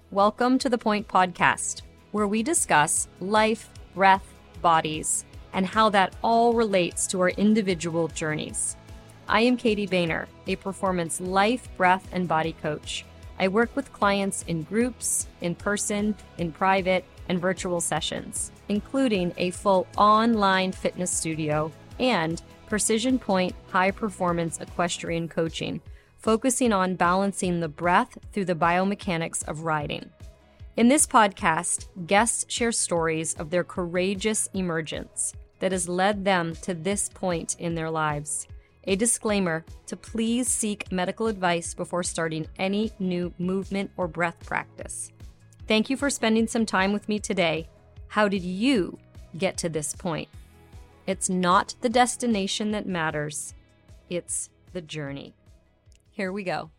Welcome to the Point Podcast, where we discuss life, breath, bodies, and how that all relates to our individual journeys. I am Katie Boehner, a performance life, breath, and body coach. I work with clients in groups, in person, in private, and virtual sessions, including a full online fitness studio and Precision Point high-performance equestrian coaching, focusing on balancing the breath through the biomechanics of riding. In this podcast, guests share stories of their courageous emergence that has led them to this point in their lives. A disclaimer to please seek medical advice before starting any new movement or breath practice. Thank you for spending some time with me today. How did you get to this point? It's not the destination that matters, it's the journey. Here we go.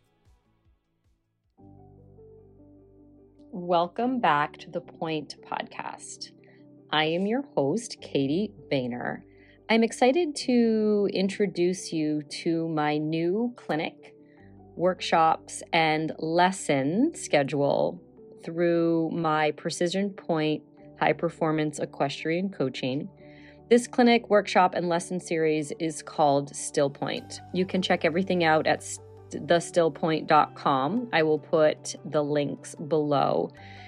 Welcome back to the Point Podcast. I am your host, Katie Boehner. I'm excited to introduce you to my new clinic, workshops, and lesson schedule through my Precision Point high performance equestrian coaching. This clinic, workshop, and lesson series is called Still Point. You can check everything out at thestillpoint.com. I will put the links below.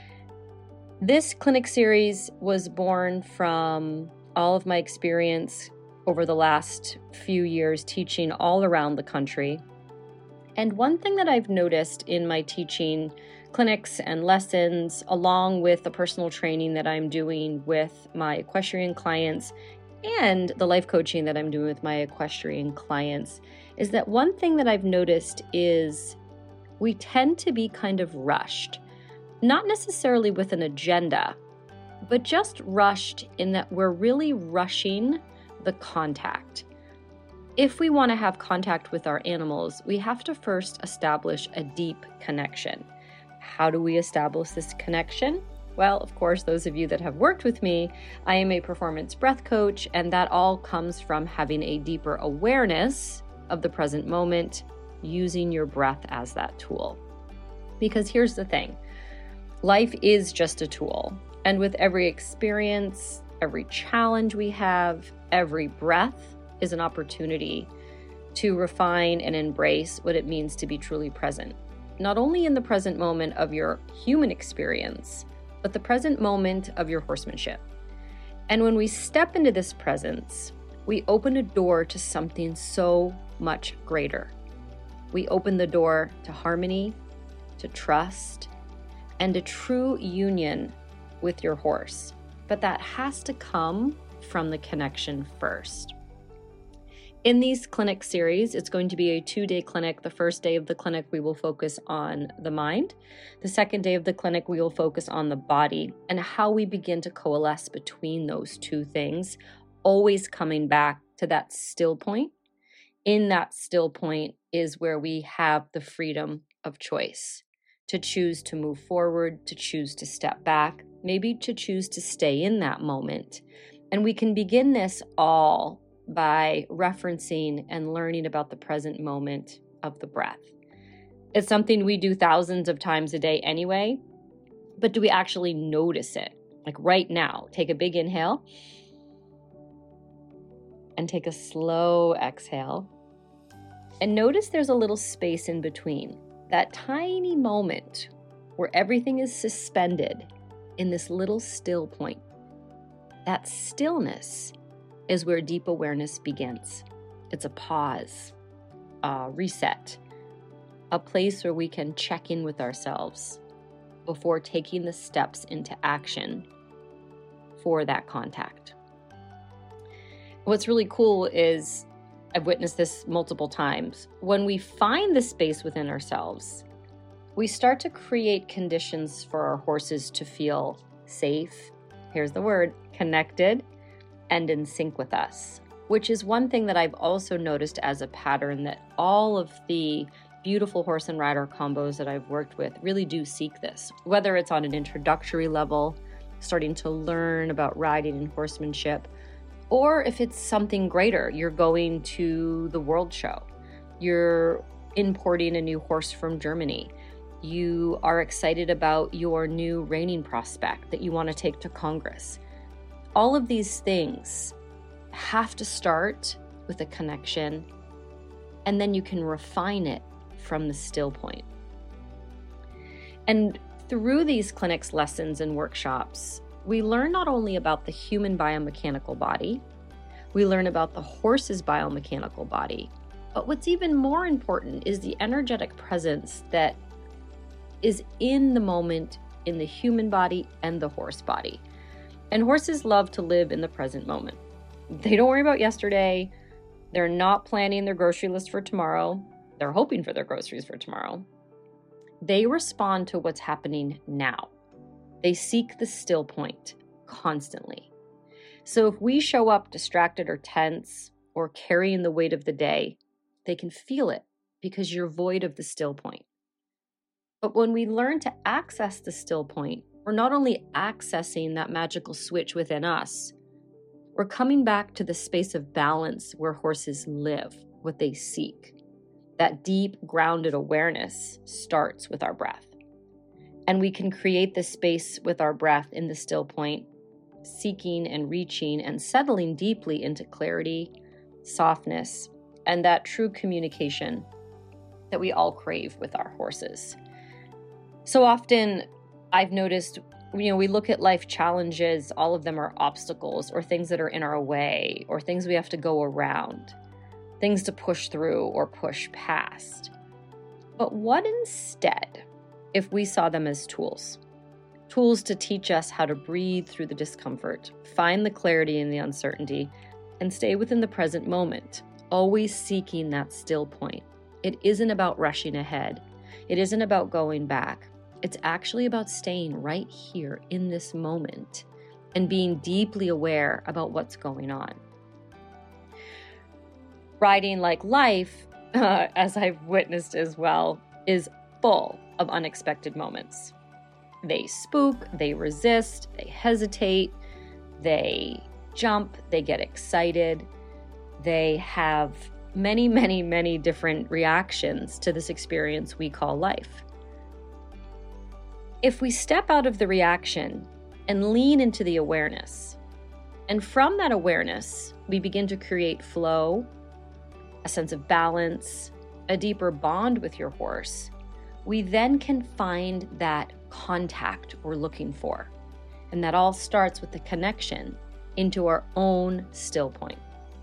This clinic series was born from all of my experience over the last few years teaching all around the country. And one thing that I've noticed in my teaching clinics and lessons, along with the personal training that I'm doing with my equestrian clients and the life coaching that I'm doing with my equestrian clients, is that one thing that I've noticed is we tend to be kind of rushed, not necessarily with an agenda, but just rushed in that we're really rushing the contact. If we want to have contact with our animals, we have to first establish a deep connection. How do we establish this connection? Well, of course, those of you that have worked with me, I am a performance breath coach, and that all comes from having a deeper awareness of the present moment, using your breath as that tool. Because here's the thing, life is just a tool. And with every experience, every challenge we have, every breath is an opportunity to refine and embrace what it means to be truly present. Not only in the present moment of your human experience, but the present moment of your horsemanship. And when we step into this presence, we open a door to something so much greater. We open the door to harmony, to trust, and a true union with your horse. But that has to come from the connection first. In these clinic series, it's going to be a 2-day clinic. The first day of the clinic, we will focus on the mind. The second day of the clinic, we will focus on the body and how we begin to coalesce between those two things, always coming back to that still point. In that still point is where we have the freedom of choice to choose to move forward, to choose to step back, maybe to choose to stay in that moment. And we can begin this all by referencing and learning about the present moment of the breath. It's something we do thousands of times a day anyway, but do we actually notice it? Like right now, take a big inhale and take a slow exhale. And notice there's a little space in between, that tiny moment where everything is suspended in this little still point. That stillness is where deep awareness begins. It's a pause, a reset, a place where we can check in with ourselves before taking the steps into action for that contact. What's really cool is, I've witnessed this multiple times, when we find the space within ourselves, we start to create conditions for our horses to feel safe, here's the word, connected, and in sync with us, which is one thing that I've also noticed as a pattern that all of the beautiful horse and rider combos that I've worked with really do seek this, whether it's on an introductory level, starting to learn about riding and horsemanship, or if it's something greater, you're going to the world show, you're importing a new horse from Germany, You are excited about your new reining prospect that you want to take to Congress. All of these things have to start with a connection, and then you can refine it from the still point. And through these clinics, lessons, and workshops, we learn not only about the human biomechanical body, we learn about the horse's biomechanical body, but what's even more important is the energetic presence that is in the moment in the human body and the horse body. And horses love to live in the present moment. They don't worry about yesterday. They're not planning their grocery list for tomorrow. They're hoping for their groceries for tomorrow. They respond to what's happening now. They seek the still point constantly. So if we show up distracted or tense or carrying the weight of the day, they can feel it because you're void of the still point. But when we learn to access the still point, we're not only accessing that magical switch within us, we're coming back to the space of balance where horses live, what they seek. That deep, grounded awareness starts with our breath. And we can create this space with our breath in the still point, seeking and reaching and settling deeply into clarity, softness, and that true communication that we all crave with our horses. So often I've noticed, we look at life challenges, all of them are obstacles or things that are in our way or things we have to go around, things to push through or push past. But what instead if we saw them as tools? Tools to teach us how to breathe through the discomfort, find the clarity in the uncertainty, and stay within the present moment, always seeking that still point. It isn't about rushing ahead. It isn't about going back. It's actually about staying right here in this moment and being deeply aware about what's going on. Riding like life, as I've witnessed as well, is full of unexpected moments. They spook, they resist, they hesitate, they jump, they get excited. They have many, many, many different reactions to this experience we call life. If we step out of the reaction and lean into the awareness, and from that awareness, we begin to create flow, a sense of balance, a deeper bond with your horse, we then can find that contact we're looking for. And that all starts with the connection into our own still point.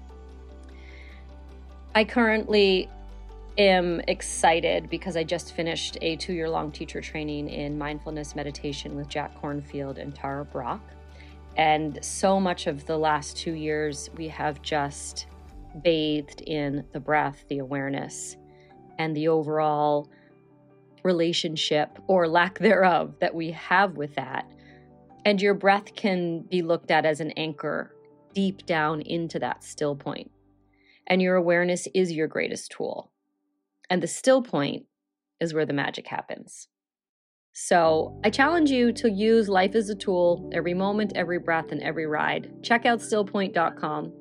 I currently am excited because I just finished a 2-year-long teacher training in mindfulness meditation with Jack Kornfield and Tara Brach. And so much of the last 2 years, we have just bathed in the breath, the awareness, and the overall relationship or lack thereof that we have with that. And your breath can be looked at as an anchor deep down into that still point. And your awareness is your greatest tool. And the still point is where the magic happens. So I challenge you to use life as a tool every moment, every breath, and every ride. Check out stillpoint.com.